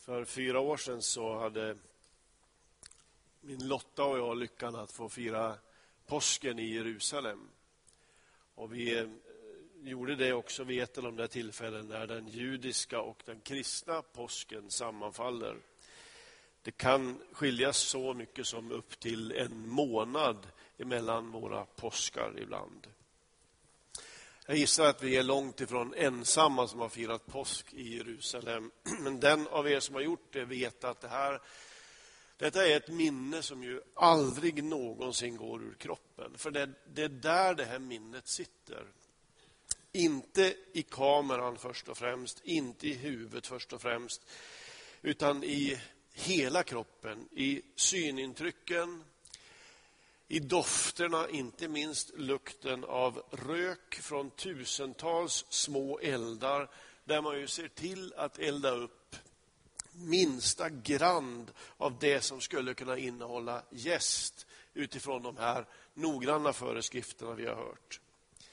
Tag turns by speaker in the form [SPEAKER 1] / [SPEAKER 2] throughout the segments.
[SPEAKER 1] För 4 år sedan så hade min Lotta och jag lyckan att få fira påsken i Jerusalem. Och vi gjorde det också vid ett av de där tillfällen när den judiska och den kristna påsken sammanfaller. Det kan skiljas så mycket som upp till 1 månad emellan våra påskar ibland. Jag gissar att vi är långt ifrån ensamma som har firat påsk i Jerusalem. Men den av er som har gjort det vet att detta är ett minne som ju aldrig någonsin går ur kroppen. För det är där det här minnet sitter. Inte i kameran först och främst, inte i huvudet först och främst, utan i hela kroppen, i synintrycken, i dofterna, inte minst lukten av rök från tusentals små eldar där man ju ser till att elda upp minsta grand av det som skulle kunna innehålla jäst utifrån de här noggranna föreskrifterna vi har hört.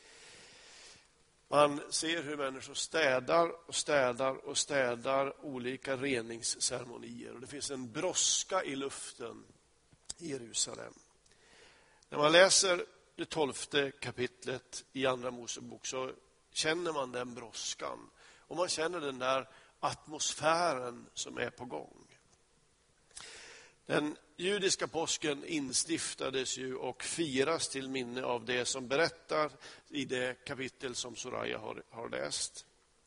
[SPEAKER 1] Man ser hur människor städar olika reningsceremonier. Och det finns en brådska i luften i Jerusalem. När man läser det 12:e kapitlet i Andra Mosebok så känner man den brådskan. Och man känner den där atmosfären som är på gång. Den judiska påsken instiftades ju och firas till minne av det som berättar i det kapitel som Soraya har läst.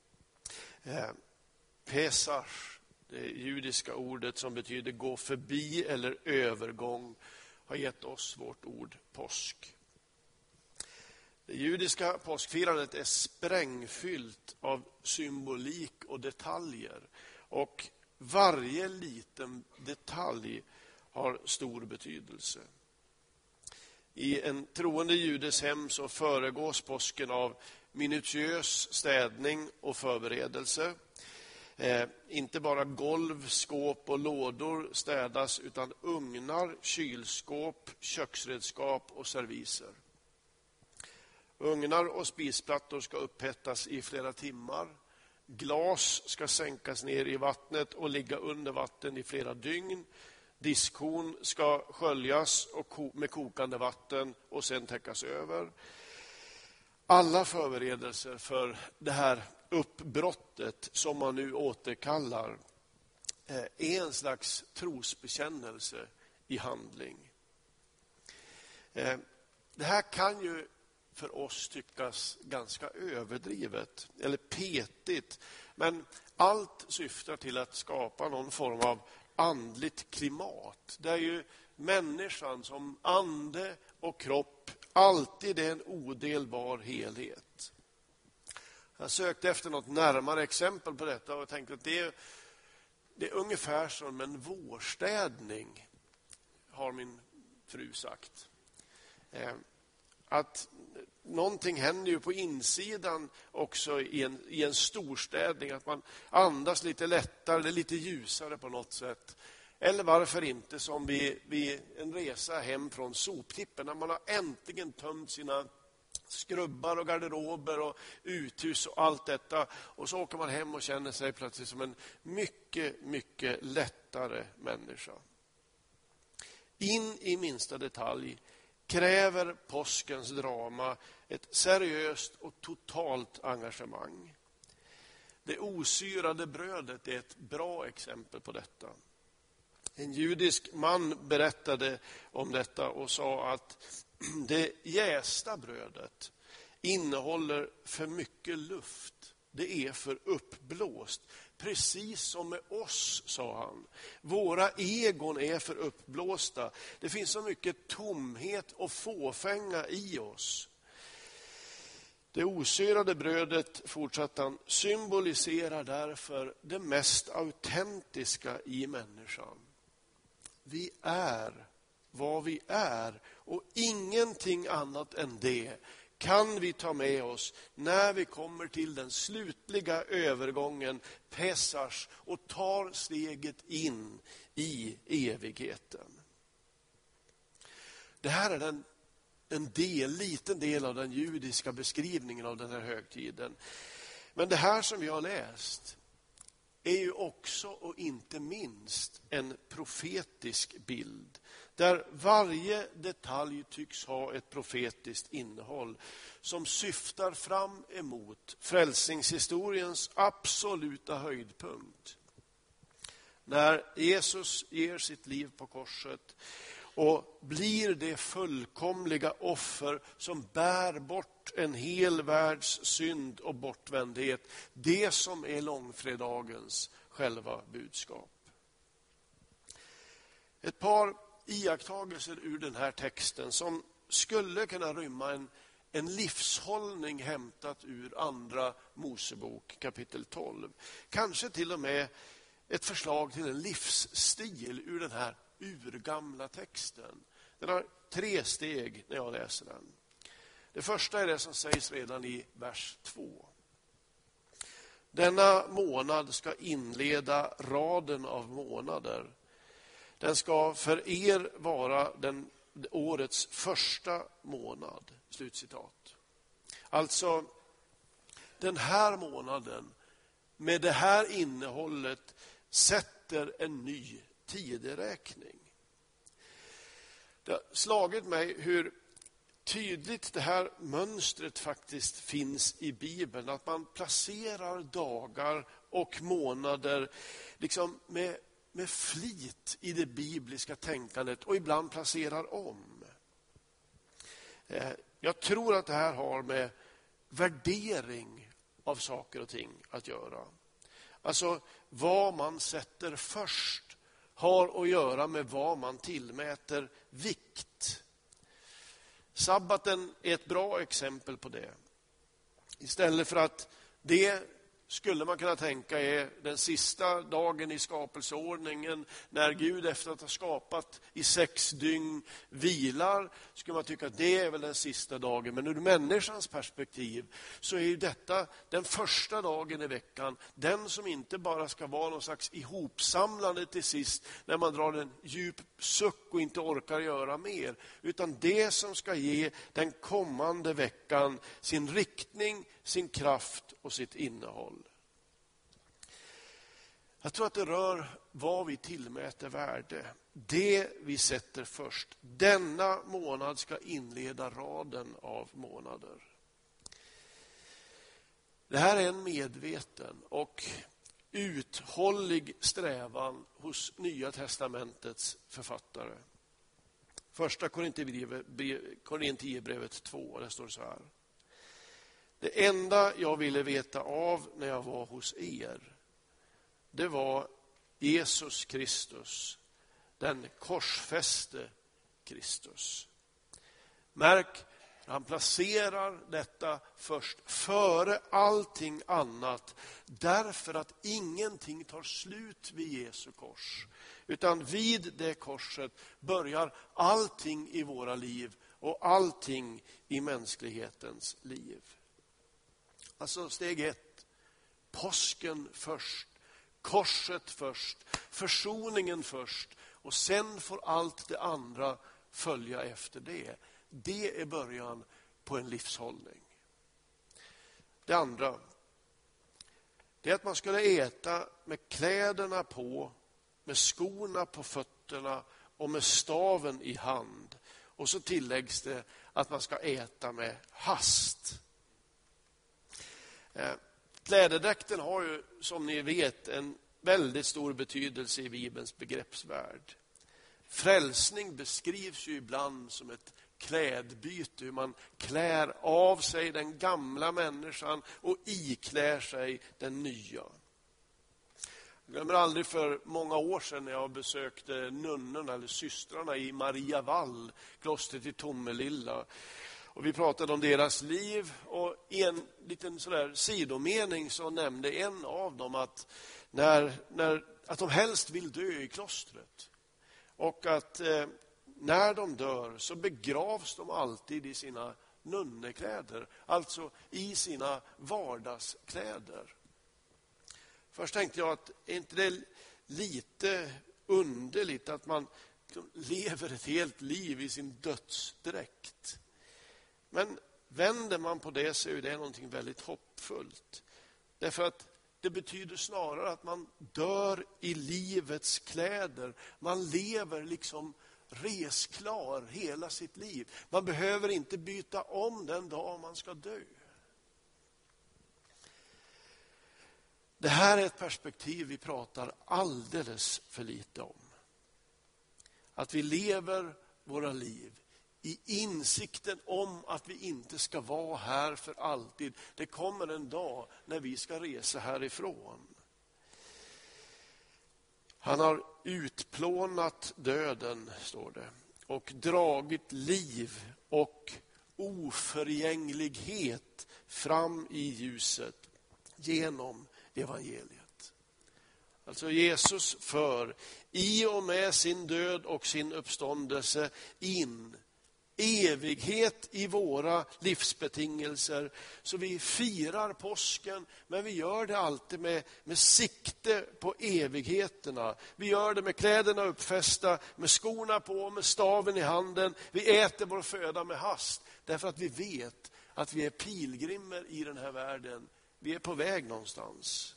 [SPEAKER 1] Pesach, det judiska ordet som betyder gå förbi eller övergång, har gett oss vårt ord påsk. Det judiska påskfirandet är sprängfyllt av symbolik och detaljer. Och varje liten detalj har stor betydelse. I en troende judes hem så föregås påsken av minutiös städning och förberedelse. Inte bara golv, skåp och lådor städas utan ugnar, kylskåp, köksredskap och serviser. Ugnar och spisplattor ska upphettas i flera timmar. Glas ska sänkas ner i vattnet och ligga under vatten i flera dygn. Diskhon ska sköljas med kokande vatten och sen täckas över. Alla förberedelser för det här uppbrottet som man nu återkallar är en slags trosbekännelse i handling. Det här kan ju för oss tyckas ganska överdrivet eller petigt. Men allt syftar till att skapa någon form av andligt klimat. Där ju människan som ande och kropp alltid är en odelbar helhet. Jag sökte efter något närmare exempel på detta och tänkte att det är ungefär som en vårstädning, har min fru sagt. Att någonting händer ju på insidan också i en storstädning. Att man andas lite lättare, lite ljusare på något sätt. Eller varför inte som vid en resa hem från soptippen. När man har äntligen tömt sina skrubbar och garderober och uthus och allt detta. Och så åker man hem och känner sig plötsligt som en mycket, mycket lättare människa. In i minsta detalj kräver påskens drama ett seriöst och totalt engagemang. Det osyrade brödet är ett bra exempel på detta. En judisk man berättade om detta och sa att det jästa brödet innehåller för mycket luft. Det är för uppblåst. Precis som med oss, sa han. Våra egon är för uppblåsta. Det finns så mycket tomhet och fåfänga i oss. Det osyrade brödet, fortsatte han, symboliserar därför det mest autentiska i människan. Vi är vad vi är och ingenting annat än det kan vi ta med oss när vi kommer till den slutliga övergången, Pesach, och tar steget in i evigheten. Det här är en liten del av den judiska beskrivningen av den här högtiden. Men det här som vi har läst är ju också och inte minst en profetisk bild. Där varje detalj tycks ha ett profetiskt innehåll som syftar fram emot frälsningshistoriens absoluta höjdpunkt. När Jesus ger sitt liv på korset och blir det fullkomliga offer som bär bort en hel världs synd och bortvändhet. Det som är långfredagens själva budskap. Ett par iakttagelser ur den här texten som skulle kunna rymma en livshållning hämtat ur andra Mosebok kapitel 12. Kanske till och med ett förslag till en livsstil ur den här urgamla texten. Den har 3 steg när jag läser den. Det första är det som sägs redan i vers 2. Denna månad ska inleda raden av månader. Den ska för er vara årets första månad. Slutcitat. Alltså, den här månaden med det här innehållet sätter en ny tideräkning. Det har slagit mig hur tydligt det här mönstret faktiskt finns i Bibeln. Att man placerar dagar och månader liksom med flit i det bibliska tänkandet och ibland placerar om. Jag tror att det här har med värdering av saker och ting att göra. Alltså vad man sätter först har att göra med vad man tillmäter vikt. Sabbaten är ett bra exempel på det. Istället för att det skulle man kunna tänka är den sista dagen i skapelseordningen när Gud efter att ha skapat i 6 dygn vilar, skulle man tycka att det är väl den sista dagen. Men ur människans perspektiv så är ju detta den första dagen i veckan, den som inte bara ska vara någon slags ihopsamlande till sist när man drar en djup suck och inte orkar göra mer, utan det som ska ge den kommande veckan sin riktning, sin kraft och sitt innehåll. Jag tror att det rör vad vi tillmäter värde. Det vi sätter först. Denna månad ska inleda raden av månader. Det här är en medveten och uthållig strävan hos Nya testamentets författare. Första Korintierbrevet 2, där står det så här. Det enda jag ville veta av när jag var hos er, det var Jesus Kristus, den korsfäste Kristus. Märk, han placerar detta först före allting annat, därför att ingenting tar slut vid Jesu kors. Utan vid det korset börjar allting i våra liv och allting i mänsklighetens liv. Alltså steg 1, påsken först. Korset först, försoningen först och sen får allt det andra följa efter det. Det är början på en livshållning. Det andra, det är att man skulle äta med kläderna på, med skorna på fötterna och med staven i hand. Och så tilläggs det att man ska äta med hast. Klädedräkten har ju, som ni vet, en väldigt stor betydelse i Bibelns begreppsvärld. Frälsning beskrivs ju ibland som ett klädbyte, hur man klär av sig den gamla människan och iklär sig den nya. Jag glömmer aldrig för många år sedan när jag besökte nunnorna eller systrarna i Mariavall, klostret i Tomelilla. Och vi pratade om deras liv och i en liten sådär sidomening så nämnde en av dem att att de helst vill dö i klostret. Och att när de dör så begravs de alltid i sina nunnekläder, alltså i sina vardagskläder. Först tänkte jag att är inte det lite underligt att man lever ett helt liv i sin dödsdräkt? Men vänder man på det så är det någonting väldigt hoppfullt. Därför att Det betyder snarare att man dör i livets kläder. Man lever liksom resklar hela sitt liv. Man behöver inte byta om den dag man ska dö. Det här är ett perspektiv vi pratar alldeles för lite om. Att vi lever våra liv i insikten om att vi inte ska vara här för alltid. Det kommer en dag när vi ska resa härifrån. Han har utplånat döden, står det, och dragit liv och oförgänglighet fram i ljuset genom evangeliet. Alltså Jesus för i och med sin död och sin uppståndelse in evighet i våra livsbetingelser. Så vi firar påsken, men vi gör det alltid med sikte på evigheterna. Vi gör det med kläderna uppfästa, med skorna på, med staven i handen. Vi äter vår föda med hast, därför att vi vet att vi är pilgrimer i den här världen. Vi är på väg någonstans.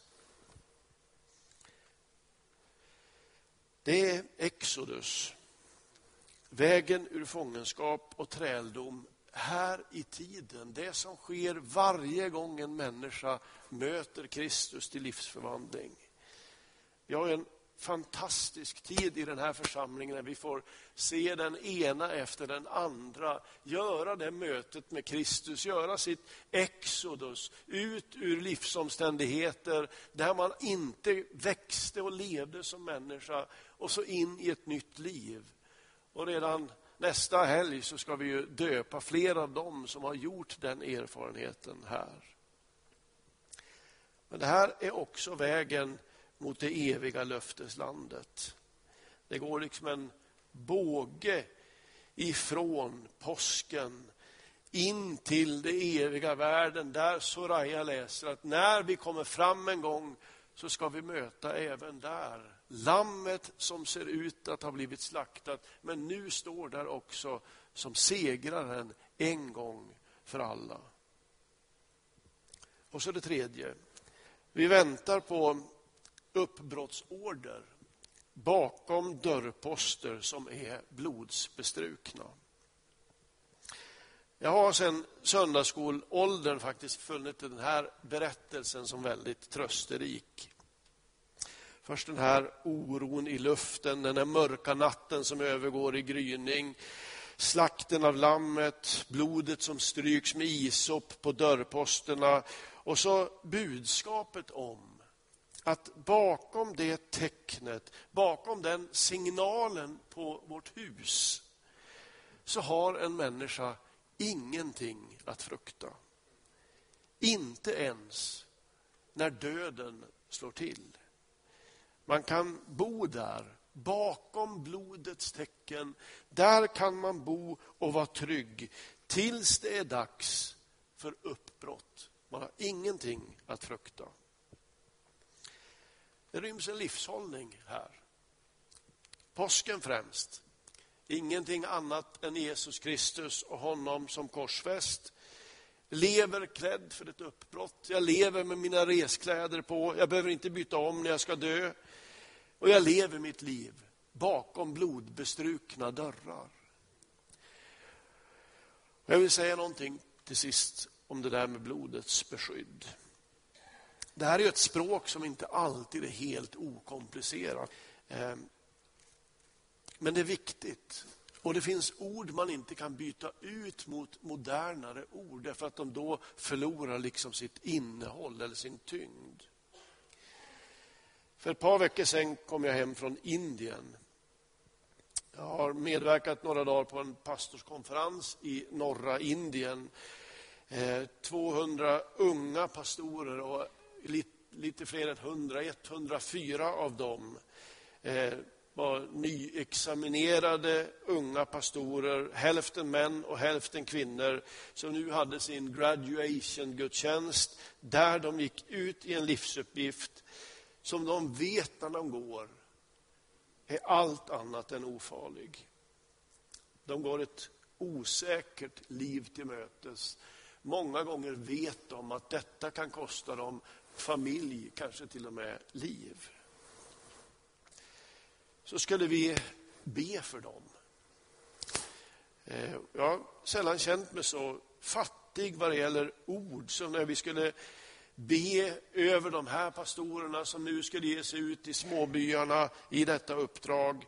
[SPEAKER 1] Det är Exodus. Vägen ur fångenskap och träldom här i tiden. Det som sker varje gång en människa möter Kristus till livsförvandling. Vi har en fantastisk tid i den här församlingen när vi får se den ena efter den andra göra det mötet med Kristus, göra sitt exodus ut ur livsomständigheter där man inte växte och levde som människa och så in i ett nytt liv. Och redan nästa helg så ska vi ju döpa flera av dem som har gjort den erfarenheten här. Men det här är också vägen mot det eviga löfteslandet. Det går liksom en båge ifrån påsken in till det eviga världen, där Soraja läser att när vi kommer fram en gång så ska vi möta även där lammet som ser ut att ha blivit slaktat, men nu står där också som segraren en gång för alla. Och så det tredje. Vi väntar på uppbrottsorder bakom dörrposter som är blodsbestrukna. Jag har sedan söndagsskolåldern faktiskt funnit den här berättelsen som väldigt trösterik. Först den här oron i luften, den här mörka natten som övergår i gryning, slakten av lammet, blodet som stryks med isop på dörrposterna och så budskapet om att bakom det tecknet, bakom den signalen på vårt hus så har en människa ingenting att frukta. Inte ens när döden slår till. Man kan bo där, bakom blodets tecken. Där kan man bo och vara trygg tills det är dags för uppbrott. Man har ingenting att frukta. Det ryms en livshållning här. Påsken främst. Ingenting annat än Jesus Kristus och honom som korsfäst. Lever klädd för ett uppbrott. Jag lever med mina reskläder på. Jag behöver inte byta om när jag ska dö. Och jag lever mitt liv bakom blodbestrukna dörrar. Jag vill säga någonting till sist om det där med blodets beskydd. Det här är ett språk som inte alltid är helt okomplicerat. Men det är viktigt. Och det finns ord man inte kan byta ut mot modernare ord, därför att de då förlorar liksom sitt innehåll eller sin tyngd. För ett par veckor sedan kom jag hem från Indien. Jag har medverkat några dagar på en pastorskonferens i norra Indien. 200 unga pastorer och lite fler än 104 av dem var nyexaminerade unga pastorer, hälften män och hälften kvinnor, som nu hade sin graduation-gudstjänst där de gick ut i en livsuppgift som de vet när de går är allt annat än ofarlig. De går ett osäkert liv till mötes. Många gånger vet de att detta kan kosta dem familj, kanske till och med liv. Så skulle vi be för dem. Jag har sällan känt mig så fattig vad det gäller ord som när vi skulle be över de här pastorerna som nu skulle ge sig ut i småbyarna i detta uppdrag.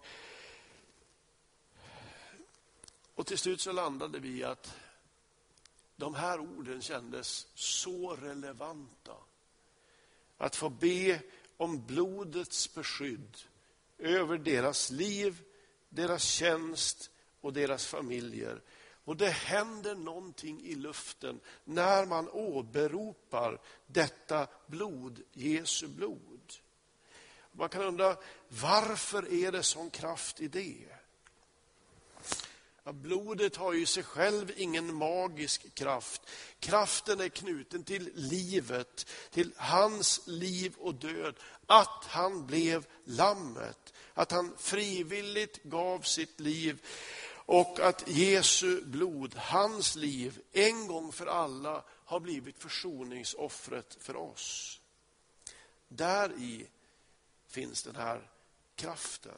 [SPEAKER 1] Och till slut så landade vi att de här orden kändes så relevanta. Att få be om blodets beskydd över deras liv, deras tjänst och deras familjer. Och det händer någonting i luften när man åberopar detta blod, Jesu blod. Man kan undra, varför är det sån kraft i det? Ja, blodet har ju i sig själv ingen magisk kraft. Kraften är knuten till livet, till hans liv och död. Att han blev lammet, att han frivilligt gav sitt liv. Och att Jesu blod, hans liv, en gång för alla har blivit försoningsoffret för oss. Där i finns den här kraften.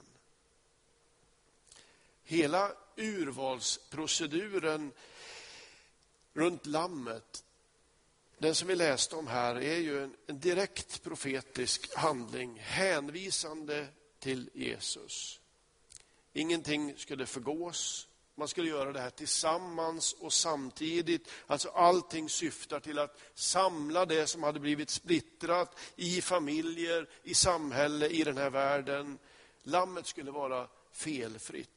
[SPEAKER 1] Hela urvalsproceduren runt lammet, den som vi läste om här, är ju en direkt profetisk handling hänvisande till Jesus. Ingenting skulle förgås. Man skulle göra det här tillsammans och samtidigt. Alltså allting syftar till att samla det som hade blivit splittrat i familjer, i samhälle, i den här världen. Lammet skulle vara felfritt.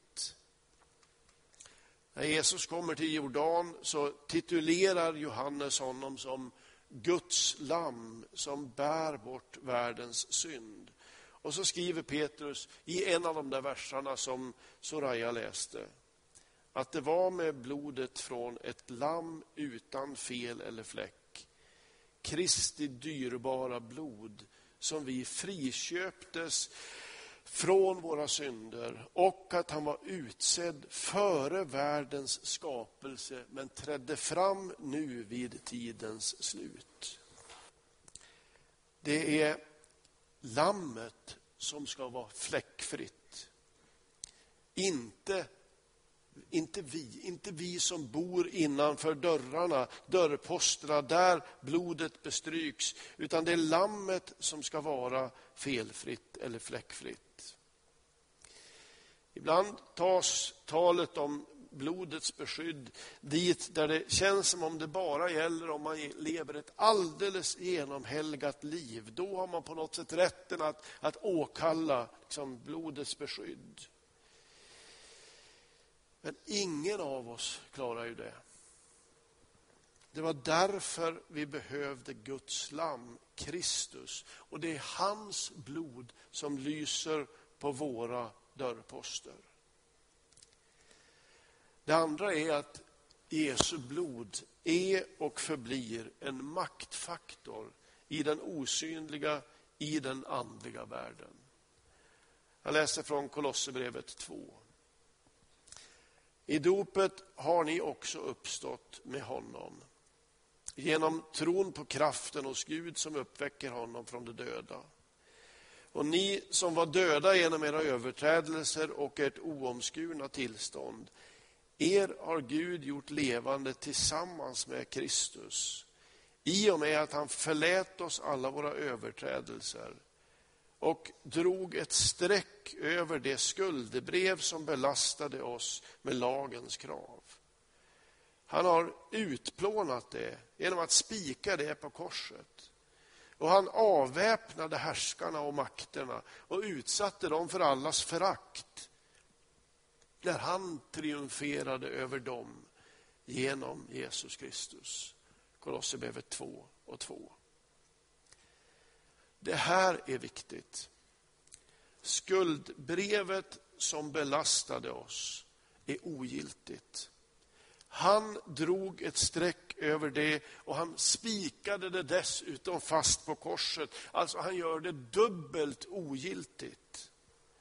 [SPEAKER 1] När Jesus kommer till Jordan så titulerar Johannes honom som Guds lamm som bär bort världens synd. Och så skriver Petrus i en av de där versarna som Soraya läste att det var med blodet från ett lamm utan fel eller fläck, Kristi dyrbara blod, som vi friköptes från våra synder, och att han var utsedd före världens skapelse men trädde fram nu vid tidens slut. Det är lammet som ska vara fläckfritt. Inte vi som bor innanför dörrarna, dörrposterna där blodet bestryks, utan det är lammet som ska vara felfritt eller fläckfritt. Ibland tas talet om blodets beskydd dit där det känns som om det bara gäller om man lever ett alldeles genomhelgat liv. Då har man på något sätt rätten att åkalla liksom blodets beskydd. Men ingen av oss klarar ju det. Det var därför vi behövde Guds lamm, Kristus. Och det är hans blod som lyser på våra dörrposter. Det andra är att Jesu blod är och förblir en maktfaktor i den osynliga, i den andliga världen. Jag läser från Kolosserbrevet 2. I dopet har ni också uppstått med honom, genom tron på kraften hos Gud som uppväcker honom från de döda. Och ni som var döda genom era överträdelser och ert oomskurna tillstånd, er har Gud gjort levande tillsammans med Kristus, i och med att han förlät oss alla våra överträdelser och drog ett streck över det skuldebrev som belastade oss med lagens krav. Han har utplånat det genom att spika det på korset. Och han avväpnade härskarna och makterna och utsatte dem för allas förakt när han triumferade över dem genom Jesus Kristus. Kolosserbrevet 2 och 2. Det här är viktigt. Skuldbrevet som belastade oss är ogiltigt. Han drog ett streck över det och han spikade det dessutom fast på korset. Alltså han gör det dubbelt ogiltigt.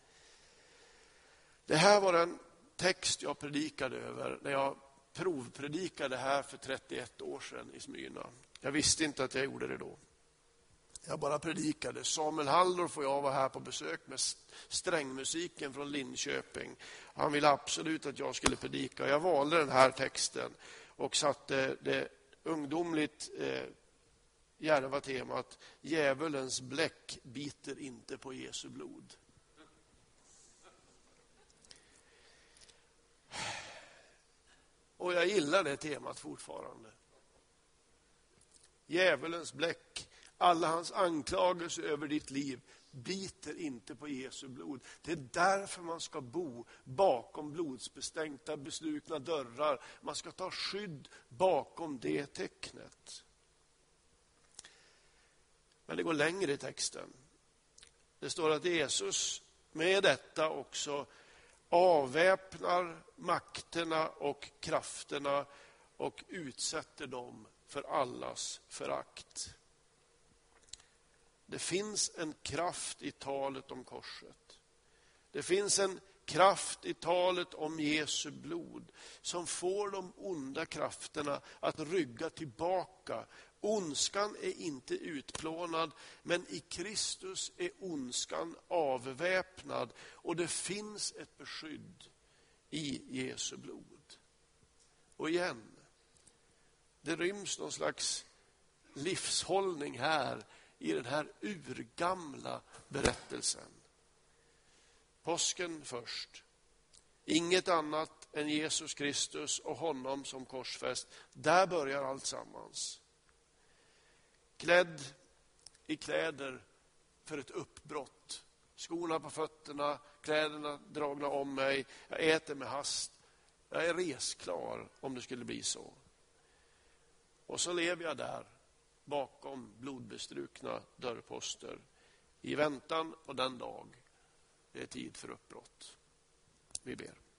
[SPEAKER 1] Det här var en text jag predikade över när jag provpredikade här för 31 år sedan i Smyrna. Jag visste inte att jag gjorde det då. Jag bara predikade. Samuel Halldorf och jag var här på besök med strängmusiken från Linköping. Han ville absolut att jag skulle predika. Jag valde den här texten och satte det ungdomligt djärva temat: djävulens bläck biter inte på Jesu blod. Och jag gillar det temat fortfarande. Djävulens bläck, alla hans anklagelser över ditt liv, biter inte på Jesu blod. Det är därför man ska bo bakom blodsbestänkta, beslutna dörrar. Man ska ta skydd bakom det tecknet. Men det går längre i texten. Det står att Jesus med detta också avväpnar makterna och krafterna och utsätter dem för allas förakt. Det finns en kraft i talet om korset. Det finns en kraft i talet om Jesu blod som får de onda krafterna att rygga tillbaka. Ondskan är inte utplånad, men i Kristus är ondskan avväpnad och det finns ett beskydd i Jesu blod. Och igen, det ryms någon slags livshållning här i den här urgamla berättelsen. Påsken först. Inget annat än Jesus Kristus och honom som korsfäst. Där börjar allt sammans. Klädd i kläder för ett uppbrott. Skorna på fötterna, kläderna dragna om mig. Jag äter med hast. Jag är resklar om det skulle bli så. Och så lever jag där bakom blodbestrukna dörrposter i väntan på den dag det är tid för uppbrott. Vi ber.